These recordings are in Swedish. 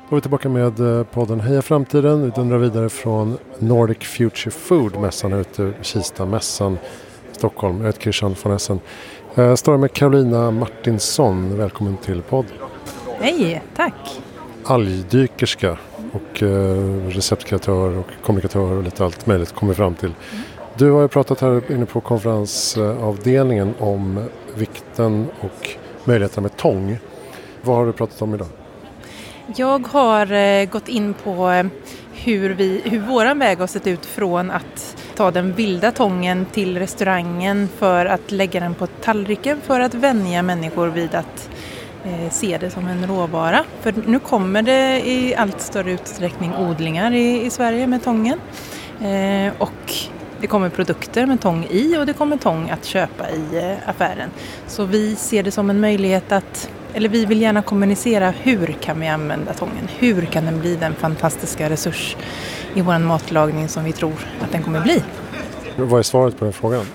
Och vi är tillbaka med podden Heja Framtiden. Vi dundrar vidare från Nordic Future Food-mässan ute i Kista-mässan i Stockholm. Jag heter Christian von Essen. Jag står med Carolina Martinsson. Välkommen till podden. Hej, tack. Algdykerska och receptkreatör och kommunikatör och lite allt möjligt kommer fram till. Du har ju pratat här inne på konferensavdelningen om vikten och möjligheterna med tång. Vad har du pratat om idag? Jag har gått in på hur våran väg har sett ut från att ta den vilda tången till restaurangen för att lägga den på tallriken för att vänja människor vid att se det som en råvara. För nu kommer det i allt större utsträckning odlingar i Sverige med tången. Och det kommer produkter med tång i och det kommer tång att köpa i affären. Så vi ser det som en möjlighet vi vill gärna kommunicera hur kan vi använda tången. Hur kan den bli den fantastiska resurs i vår matlagning som vi tror att den kommer bli. Vad är svaret på den frågan?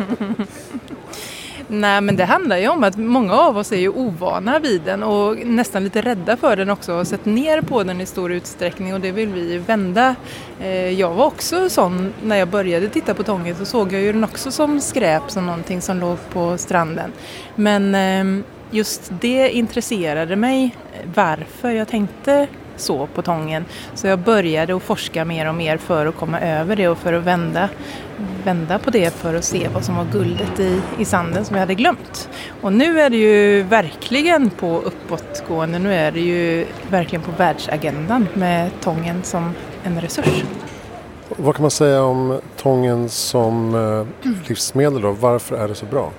Nej, men det handlar ju om att många av oss är ju ovana vid den och nästan lite rädda för den också och sett ner på den i stor utsträckning och det vill vi vända. Jag var också sån, när jag började titta på tången så såg jag ju den också som skräp, som någonting som låg på stranden. Men just det intresserade mig varför jag tänkte så på tången. Så jag började att forska mer och mer för att komma över det och för att vända på det för att se vad som var guldet i sanden som jag hade glömt. Och nu är det ju verkligen på uppåtgående, nu är det ju verkligen på världsagendan med tången som en resurs. Vad kan man säga om tången som livsmedel då? Varför är det så bra?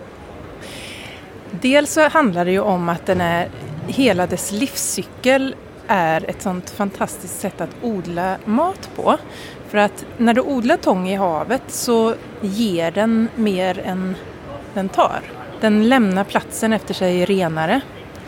Dels så handlar det ju om att hela dess livscykel är ett sånt fantastiskt sätt att odla mat på. För att när du odlar tång i havet så ger den mer än den tar. Den lämnar platsen efter sig renare.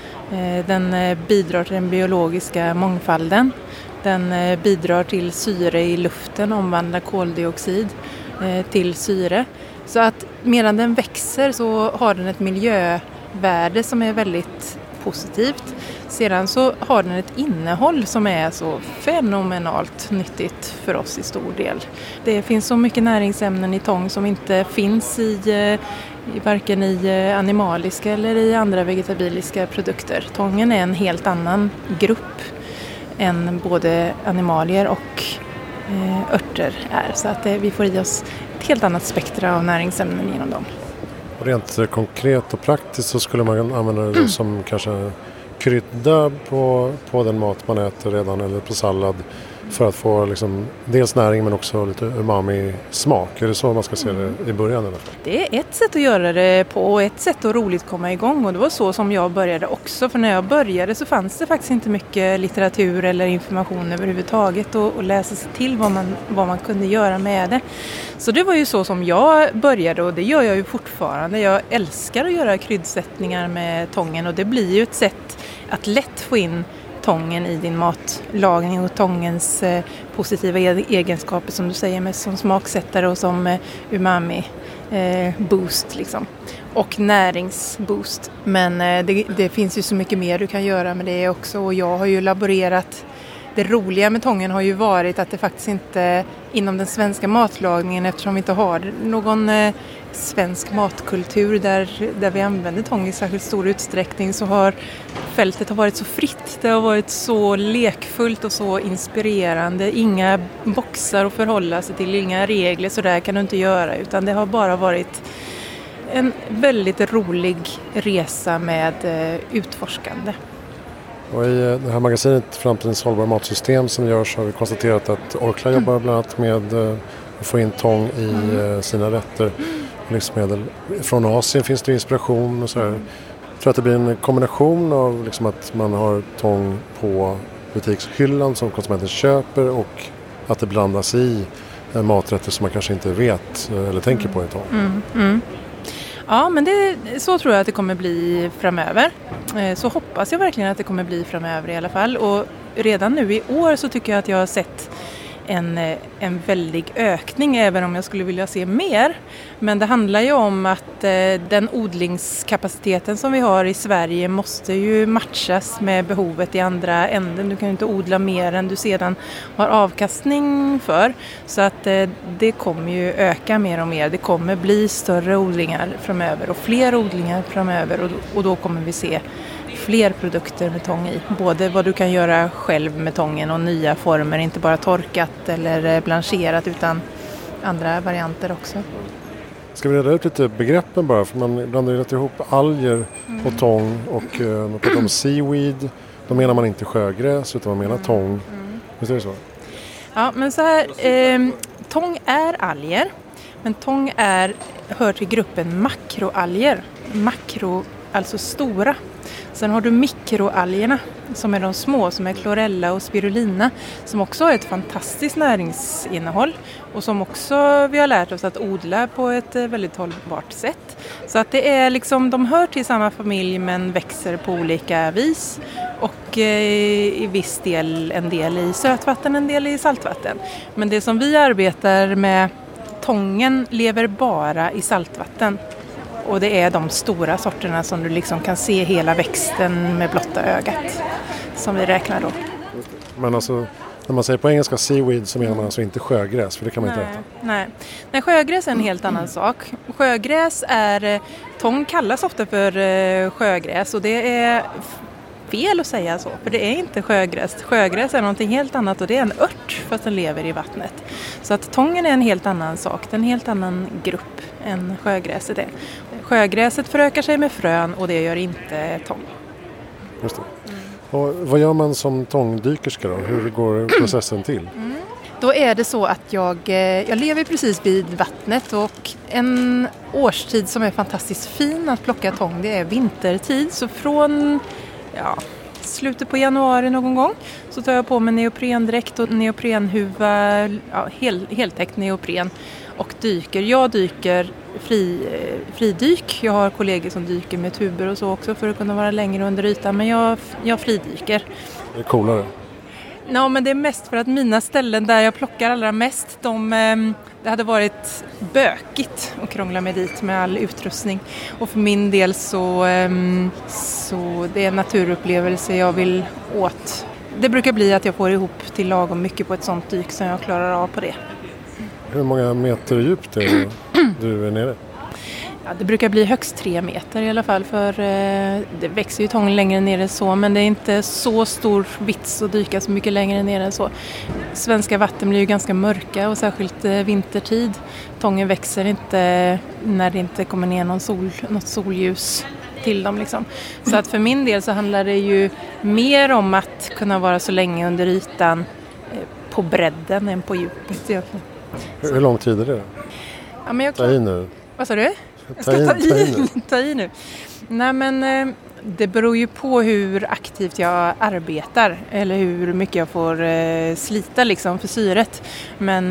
Den bidrar till den biologiska mångfalden. Den bidrar till syre i luften, omvandlar koldioxid till syre. Så att medan den växer så har den ett miljövärde som är väldigt positivt. Sedan så har den ett innehåll som är så fenomenalt nyttigt för oss i stor del. Det finns så mycket näringsämnen i tång som inte finns varken i animaliska eller i andra vegetabiliska produkter. Tången är en helt annan grupp än både animalier och örter är. Så att vi får i oss ett helt annat spektra av näringsämnen genom dem. Rent konkret och praktiskt så skulle man använda det som kanske krydda på den mat man äter redan eller på sallad för att få liksom dels näring men också lite umami-smak. Är det så man ska se det i början? Eller? Det är ett sätt att göra det på och ett sätt att roligt komma igång och det var så som jag började också. För när jag började så fanns det faktiskt inte mycket litteratur eller information överhuvudtaget och läsa sig till vad man kunde göra med det. Så det var ju så som jag började och det gör jag ju fortfarande. Jag älskar att göra kryddsättningar med tången och det blir ju ett sätt att lätt få in tången i din matlagning och tångens positiva egenskaper som du säger med som smaksättare och som umami boost liksom. Och näringsboost. Men det finns ju så mycket mer du kan göra med det också och jag har ju laborerat. Det roliga med tången har ju varit att det faktiskt inte inom den svenska matlagningen eftersom vi inte har någon svensk matkultur där vi använder tång i särskilt stor utsträckning så har fältet varit så fritt. Det har varit så lekfullt och så inspirerande. Inga boxar att förhålla sig till, inga regler så där kan du inte göra utan det har bara varit en väldigt rolig resa med utforskande. Och i det här magasinet Framtidens hållbara matsystem som görs har vi konstaterat att Orkla jobbar bland annat med att få in tång i sina rätter och livsmedel. Från Asien finns det inspiration och så här. Jag tror att det blir en kombination av liksom att man har tång på butikshyllan som konsumenten köper och att det blandas i maträtter som man kanske inte vet eller tänker på i tång. Ja, men så tror jag att det kommer bli framöver. Så hoppas jag verkligen att det kommer bli framöver i alla fall. Och redan nu i år så tycker jag att jag har sett en väldig ökning, även om jag skulle vilja se mer. Men det handlar ju om att den odlingskapaciteten som vi har i Sverige måste ju matchas med behovet i andra änden. Du kan ju inte odla mer än du sedan har avkastning för. Så att det kommer ju öka mer och mer. Det kommer bli större odlingar framöver och fler odlingar framöver, och då kommer vi se fler produkter med tång i. Både vad du kan göra själv med tången och nya former, inte bara torkat eller blancherat utan andra varianter också. Ska vi reda ut lite begreppen bara, för man blandar ju rätt ihop alger och tång, och man pratar om seaweed, då menar man inte sjögräs utan man menar tång. Visst är det så? Ja, men så här, tång är alger, men tång hör till gruppen makroalger. Makro, alltså stora. Sen har du mikroalgerna som är de små, som är chlorella och spirulina, som också har ett fantastiskt näringsinnehåll och som också vi har lärt oss att odla på ett väldigt hållbart sätt. Så att det är liksom, de hör till samma familj men växer på olika vis, och i viss del, en del i sötvatten, en del i saltvatten. Men det som vi arbetar med, tången lever bara i saltvatten. Och det är de stora sorterna som du liksom kan se hela växten med blotta ögat som vi räknar då. Men alltså, när man säger på engelska seaweed så menar man alltså inte sjögräs, för det kan man inte äta. Nej, sjögräs är en helt annan sak. Sjögräs tång kallas ofta för sjögräs, och det är fel att säga så, för det är inte sjögräs. Sjögräs är någonting helt annat, och det är en ört fast den lever i vattnet. Så att tången är en helt annan sak, det är en helt annan grupp än sjögräset är. Sjögräset förökar sig med frön, och det gör inte tång. Just det. Och vad gör man som tångdykerska då? Hur går processen till? Då är det så att jag lever precis vid vattnet, och en årstid som är fantastiskt fin att plocka tång, det är vintertid. Så från slutet på januari någon gång så tar jag på mig neoprendräkt och neoprenhuva, heltäckt neopren, och dyker. Jag dyker fridyk. Jag har kollegor som dyker med tuber och så också för att kunna vara längre under ytan, men jag fridyker. Det är coolare. Ja, men det är mest för att mina ställen där jag plockar allra mest, det hade varit bökigt att krångla mig dit med all utrustning. Och för min del så det är en naturupplevelse jag vill åt. Det brukar bli att jag får ihop till lagom mycket på ett sånt dyk som jag klarar av på det. Hur många meter djupt är du är nere? Ja, det brukar bli högst 3 meter i alla fall, för det växer ju tång längre ner än så, men det är inte så stor vits att dyka så mycket längre ner än så. Svenska vatten blir ju ganska mörka, och särskilt vintertid. Tången växer inte när det inte kommer ner något solljus till dem liksom. Så att för min del så handlar det ju mer om att kunna vara så länge under ytan på bredden än på djupet. Hur lång tid är det? Ja, men ta i nu. Vad sa du? Jag ska ta i nu. Nej, men det beror ju på hur aktivt jag arbetar eller hur mycket jag får slita liksom för syret. Men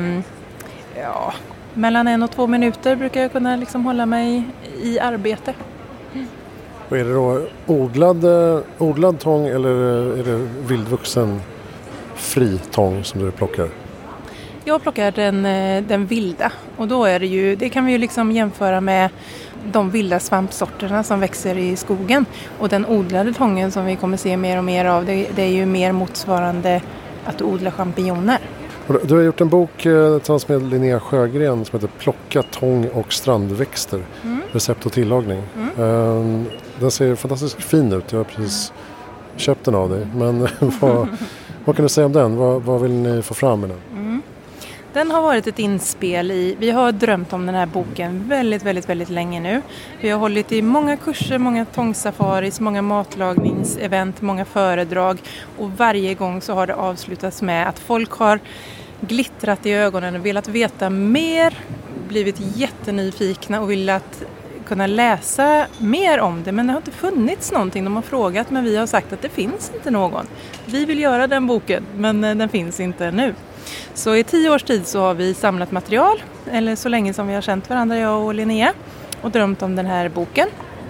mellan 1 och 2 minuter brukar jag kunna liksom hålla mig i arbete. Och är det då odlad tång, eller är det vildvuxen fri tång som du plockar? Jag plockar den vilda, och då är det kan vi ju liksom jämföra med de vilda svampsorterna som växer i skogen, och den odlade tången som vi kommer se mer och mer av, det är ju mer motsvarande att odla champinjoner. Du har gjort en bok tillsammans med Linnea Sjögren som heter Plocka tång och strandväxter, recept och tillagning. Den ser fantastiskt fin ut, jag har precis köpt den av dig, men vad kan du säga om den? Vad vill ni få fram med den? Den har varit ett inspel vi har drömt om den här boken väldigt, väldigt, väldigt länge nu. Vi har hållit i många kurser, många tångsafaris, många matlagningsevent, många föredrag, och varje gång så har det avslutats med att folk har glittrat i ögonen och velat veta mer, blivit jättenyfikna och velat kunna läsa mer om det, men det har inte funnits någonting. De har frågat, men vi har sagt att det finns inte någon. Vi vill göra den boken, men den finns inte nu. Så i 10 års tid så har vi samlat material, eller så länge som vi har känt varandra, jag och Linnea, och drömt om den här boken.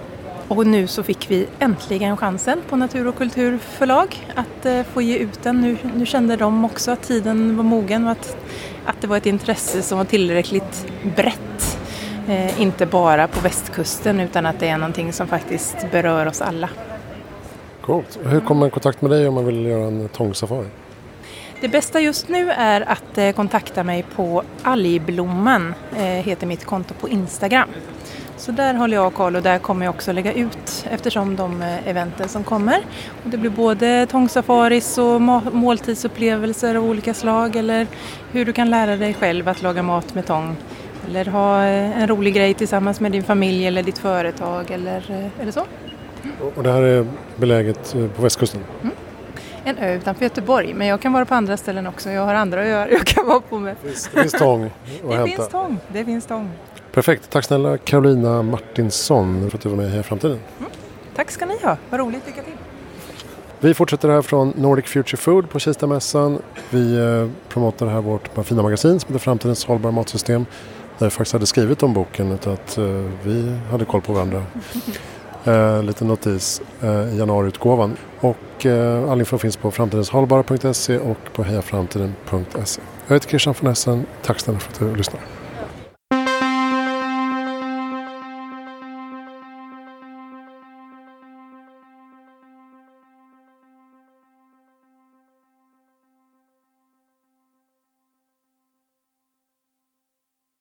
Och nu så fick vi äntligen chansen på Natur- och kulturförlag att få ge ut den. Nu kände de också att tiden var mogen och att det var ett intresse som var tillräckligt brett. Inte bara på västkusten utan att det är någonting som faktiskt berör oss alla. Coolt. Hur kommer man i kontakt med dig om man vill göra en tångsafari? Det bästa just nu är att kontakta mig på Algblomman, heter mitt konto på Instagram. Så där håller jag koll och där kommer jag också lägga ut eftersom de eventen som kommer. Och det blir både tångsafaris och måltidsupplevelser av olika slag eller hur du kan lära dig själv att laga mat med tång. Eller ha en rolig grej tillsammans med din familj eller ditt företag eller så. Och det här är beläget på västkusten? En ö utanför Göteborg, men jag kan vara på andra ställen också. Jag har andra öar jag kan vara på med. Det finns tång att hämta. Det finns tång. Perfekt. Tack snälla Carolina Martinsson för att du var med här i framtiden. Tack ska ni ha. Vad roligt. Lycka till. Vi fortsätter här från Nordic Future Food på Kistamässan. Vi promotar här vårt fina magasin som heter Framtidens hållbara matsystem. Där vi faktiskt hade skrivit om boken utan att vi hade koll på varandra. Lite notis i januariutgåvan. Och all info finns på framtidenshållbara.se och på hejaframtiden.se. Jag heter Christian von Essen. Tack snälla för att du lyssnar.